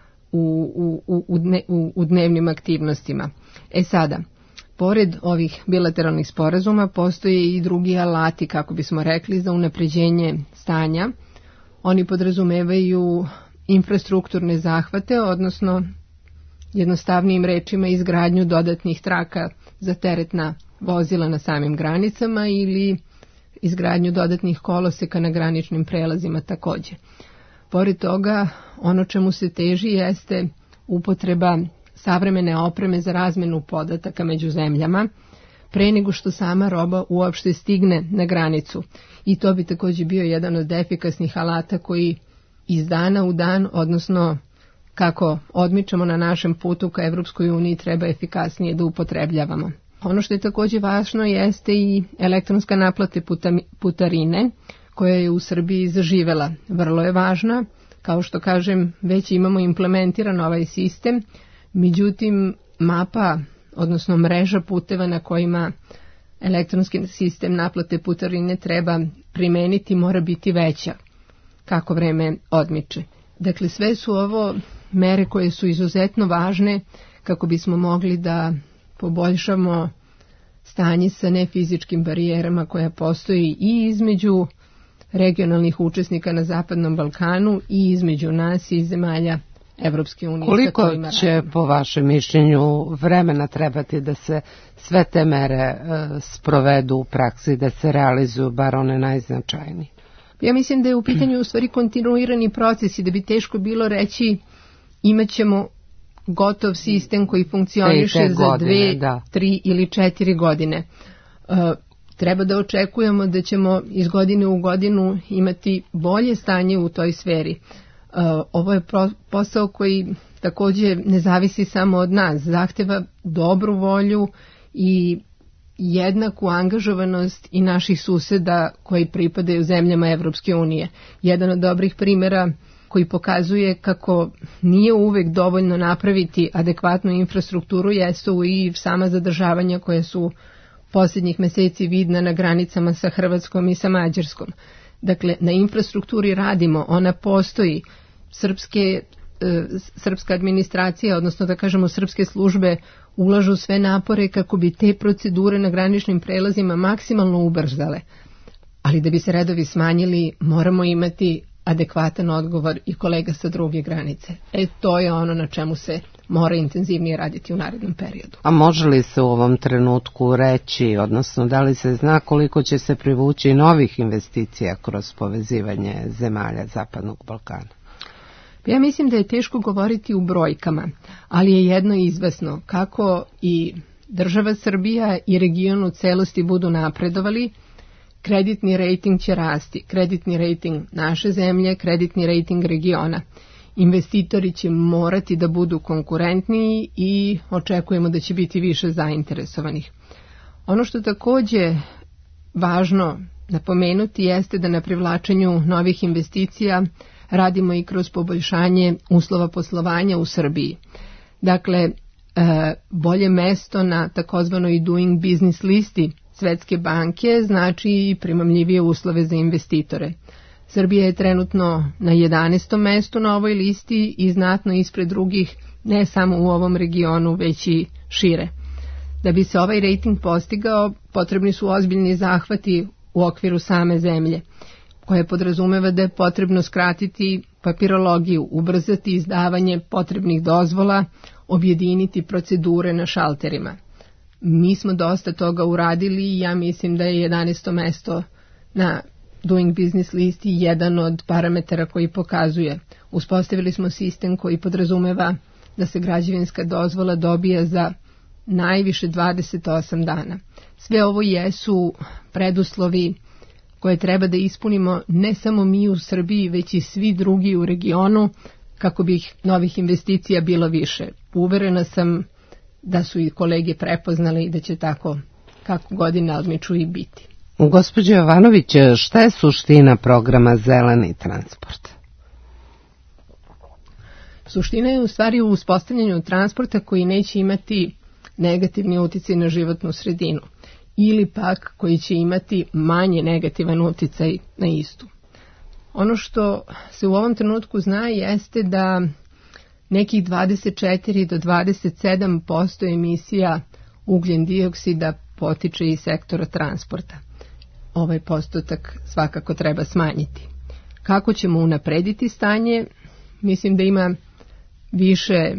u, u, u, dne, u, u dnevnim aktivnostima. E sada, pored ovih bilateralnih sporazuma postoje i drugi alati, kako bismo rekli, za unapređenje stanja. Oni podrazumevaju infrastrukturne zahvate, odnosno jednostavnijim rečima izgradnju dodatnih traka za teretna vozila na samim granicama ili izgradnju dodatnih koloseka na graničnim prelazima takođe. Pored toga, ono čemu se teži jeste upotreba savremene opreme za razmenu podataka među zemljama pre nego što sama roba uopšte stigne na granicu. I to bi takođe bio jedan od efikasnih alata koji iz dana u dan, odnosno kako odmičemo na našem putu ka Evropskoj uniji, treba efikasnije da upotrebljavamo. Ono što je takođe važno jeste i elektronska naplate putarine, koja je u Srbiji zaživela. Vrlo je važna, kao što kažem, već imamo implementiran ovaj sistem, međutim mapa, odnosno mreža puteva na kojima elektronski sistem naplate putarine treba primeniti mora biti veća kako vreme odmiče. Dakle, sve su ovo mere koje su izuzetno važne kako bismo mogli da poboljšamo stanje sa nefizičkim barijerama koja postoji i između regionalnih učesnika na Zapadnom Balkanu i između nas i zemalja Evropske unije. Koliko će po vašem mišljenju vremena trebati da se sve te mere uh, sprovedu u praksi, da se realizuju bar one najznačajnije? Ja mislim da je u pitanju u stvari kontinuirani proces i da bi teško bilo reći imat ćemo gotov sistem koji funkcioniše za godine, dve, da. tri ili četiri godine. Uh, treba da očekujemo da ćemo iz godine u godinu imati bolje stanje u toj sferi. Uh, ovo je pro, posao koji takođe ne zavisi samo od nas, zahteva dobru volju i jednaku angažovanost i naših suseda koji pripadaju zemljama Evropske unije. Jedan od dobrih primjera koji pokazuje kako nije uvek dovoljno napraviti adekvatnu infrastrukturu jesu i sama zadržavanja koje su posljednjih meseci vidna na granicama sa Hrvatskom i sa Mađarskom. Dakle, na infrastrukturi radimo, ona postoji. Srpske, e, srpska administracija, odnosno da kažemo srpske službe, ulažu sve napore kako bi te procedure na graničnim prelazima maksimalno ubrzale. Ali da bi se redovi smanjili, moramo imati adekvatan odgovor i kolega sa druge granice. E, to je ono na čemu se mora intenzivnije raditi u narednom periodu. A može li se u ovom trenutku reći, odnosno da li se zna koliko će se privući novih investicija kroz povezivanje zemalja Zapadnog Balkana? Ja mislim da je teško govoriti u brojkama, ali je jedno izvesno, kako i država Srbija i region u celosti budu napredovali, kreditni rejting će rasti, kreditni rejting naše zemlje, kreditni rejting regiona. Investitori će morati da budu konkurentniji i očekujemo da će biti više zainteresovanih. Ono što takođe važno napomenuti jeste da na privlačenju novih investicija radimo i kroz poboljšanje uslova poslovanja u Srbiji. Dakle, bolje mesto na takozvanoj doing business listi Svetske banke znači i primamljivije uslove za investitore. Srbija je trenutno na jedanaestom mestu na ovoj listi i znatno ispred drugih, ne samo u ovom regionu, već i šire. Da bi se ovaj rejting postigao, potrebni su ozbiljni zahvati u okviru same zemlje, koje podrazumeva da je potrebno skratiti papirologiju, ubrzati izdavanje potrebnih dozvola, objediniti procedure na šalterima. Mi smo dosta toga uradili i ja mislim da je jedanaesto mesto na Doing Business listi jedan od parametara koji pokazuje. Uspostavili smo sistem koji podrazumeva da se građevinska dozvola dobija za najviše dvadeset osam dana. Sve ovo jesu preduslovi koje treba da ispunimo ne samo mi u Srbiji, već i svi drugi u regionu, kako bi novih investicija bilo više. Uverena sam da su i kolege prepoznali i da će tako kako godine odmiču i biti. Gospođo Jovanović, šta je suština programa Zeleni transport? Suština je u stvari u uspostavljanju transporta koji neće imati negativni uticaj na životnu sredinu ili pak koji će imati manje negativan uticaj na istu. Ono što se u ovom trenutku zna jeste da nekih dvadeset četiri do dvadeset sedam posto emisija ugljen dioksida potiče iz sektora transporta. Ovaj postotak svakako treba smanjiti. Kako ćemo unaprediti stanje? Mislim da ima više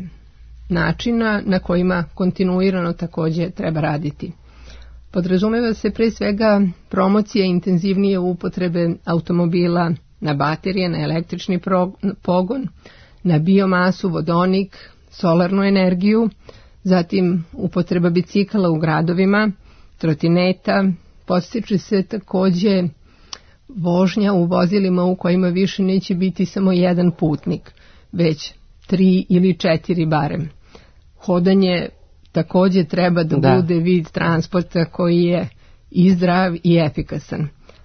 načina na kojima kontinuirano također treba raditi. Podrazumeva se pre svega promocija intenzivnije upotrebe automobila na baterije, na električni pogon, na biomasu, vodonik, solarnu energiju, zatim upotreba bicikala u gradovima, trotineta, podstiče se također vožnja u vozilima u kojima više neće biti samo jedan putnik, već tri ili četiri barem. Hodanje također treba da, da bude vid transporta koji je i zdrav i efikasan.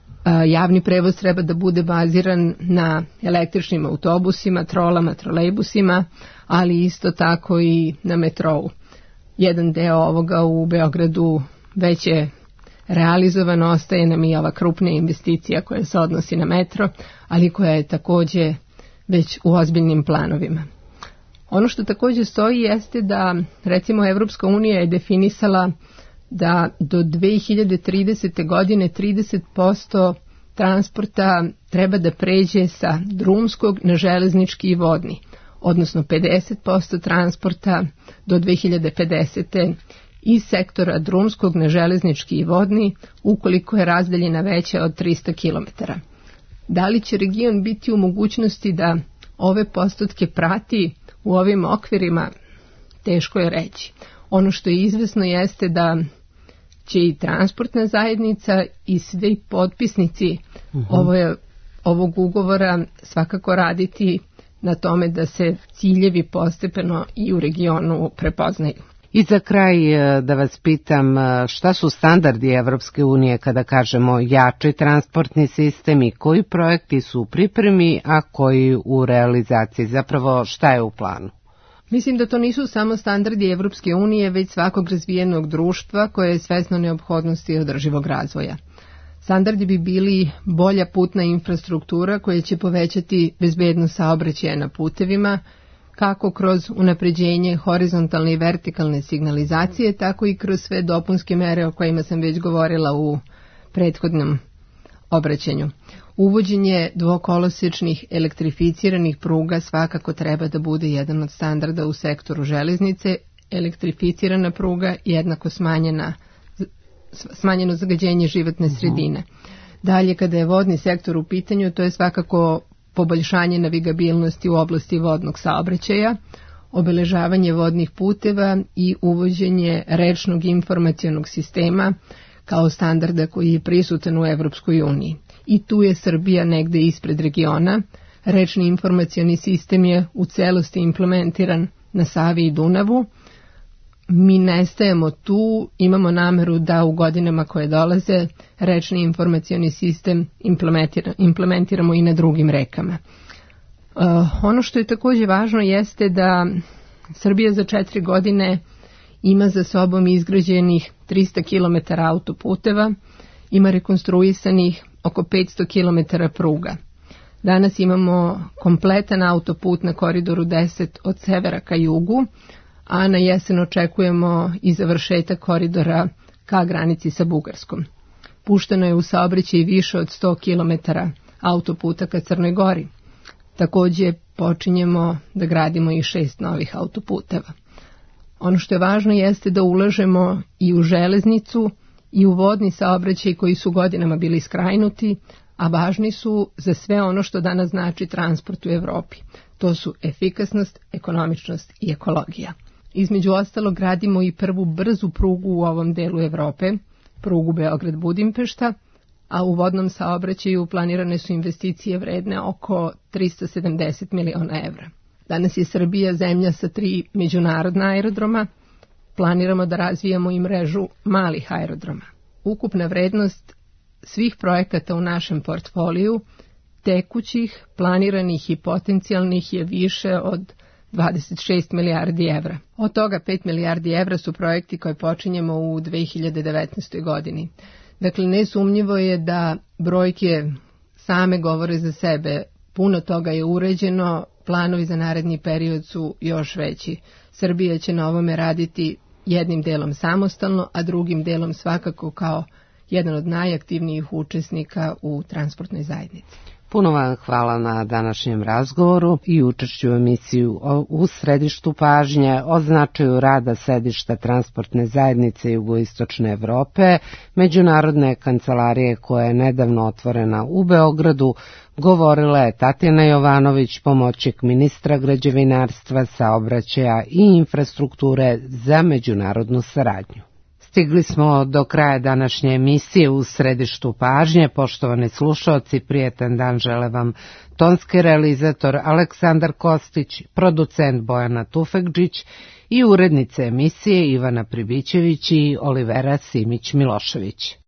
Javni prevoz treba da bude baziran na električnim autobusima, trolama, trolejbusima, ali isto tako i na metrou. Jedan deo ovoga u Beogradu već je realizovan, ostaje nam i ova krupna investicija koja se odnosi na metro, ali koja je također već u ozbiljnim planovima. Ono što također stoji jeste da, recimo, Evropska unija je definisala da do dve hiljade tridesete. godine trideset posto transporta treba da pređe sa drumskog na železnički i vodni, odnosno pedeset posto transporta do dve hiljade pedesete. iz sektora drumskog na železnički i vodni, ukoliko je razdaljina veća od trista kilometara. Da li će region biti u mogućnosti da ove postotke prati u ovim okvirima, teško je reći. Ono što je izvesno jeste da će i transportna zajednica i svi potpisnici uh-huh. ovo, ovog ugovora svakako raditi na tome da se ciljevi postepeno i u regionu prepoznaju. I za kraj da vas pitam, šta su standardi Evropske unije kada kažemo jači transportni sistem i koji projekti su u pripremi, a koji u realizaciji? Zapravo šta je u planu? Mislim da to nisu samo standardi Evropske unije, već svakog razvijenog društva koje je svesno neophodnosti održivog razvoja. Standardi bi bili bolja putna infrastruktura koja će povećati bezbednost saobraćaja na putevima, kako kroz unapređenje horizontalne i vertikalne signalizacije, tako i kroz sve dopunske mere o kojima sam već govorila u prethodnom obraćanju. Uvođenje dvokolosečnih elektrificiranih pruga svakako treba da bude jedan od standarda u sektoru železnice. Elektrificirana pruga jednako smanjena, smanjeno zagađenje životne sredine. Dalje, kada je vodni sektor u pitanju, to je svakako poboljšanje navigabilnosti u oblasti vodnog saobraćaja, obeležavanje vodnih puteva i uvođenje rečnog informacionog sistema kao standarda koji je prisutan u Evropskoj uniji. I tu je Srbija negde ispred regiona. Rečni informacioni sistem je u celosti implementiran na Savi i Dunavu. Mi nestajemo tu, imamo nameru da u godinama koje dolaze rečni informacioni sistem implementira, implementiramo i na drugim rekama. Uh, ono što je također važno jeste da Srbija za četiri godine ima za sobom izgrađenih trista kilometara autoputeva, ima rekonstruisanih oko petsto kilometara pruga. Danas imamo kompletan autoput na koridoru deset od severa ka jugu, a na jesen očekujemo i završetak koridora ka granici sa Bugarskom. Pušteno je u saobraćaj više od sto kilometara autoputa ka Crnoj Gori. Također počinjemo da gradimo i šest novih autoputeva. Ono što je važno jeste da ulažemo i u železnicu i u vodni saobraćaj koji su godinama bili skrajnuti, a važni su za sve ono što danas znači transport u Evropi. To su efikasnost, ekonomičnost i ekologija. Između ostalog gradimo i prvu brzu prugu u ovom delu Evrope, prugu Beograd-Budimpešta, a u vodnom saobraćaju planirane su investicije vredne oko trista sedamdeset miliona evra. Danas je Srbija zemlja sa tri međunarodna aerodroma, planiramo da razvijamo i mrežu malih aerodroma. Ukupna vrednost svih projekata u našem portfoliju, tekućih, planiranih i potencijalnih, je više od dvadeset šest milijardi evra. Od toga pet milijardi evra su projekti koje počinjemo u dve hiljade devetnaestoj. godini. Dakle, nesumnjivo je da brojke same govore za sebe. Puno toga je uređeno, planovi za naredni period su još veći. Srbija će na ovome raditi jednim delom samostalno, a drugim delom svakako kao jedan od najaktivnijih učesnika u transportnoj zajednici. Puno vam hvala na današnjem razgovoru i učešću u emisiju u središtu pažnje o značaju rada sedišta transportne zajednice Jugoistočne Evrope, međunarodne kancelarije koja je nedavno otvorena u Beogradu. Govorila je Tatjana Jovanović, pomoćnik ministra građevinarstva, saobraćaja i infrastrukture za međunarodnu saradnju. Stigli smo do kraja današnje emisije u središtu pažnje. Poštovani slušalci, prijetan dan žele vam tonski realizator Aleksandar Kostić, producent Bojana Tufekđić i urednice emisije Ivana Pribićević i Olivera Simić-Milošević.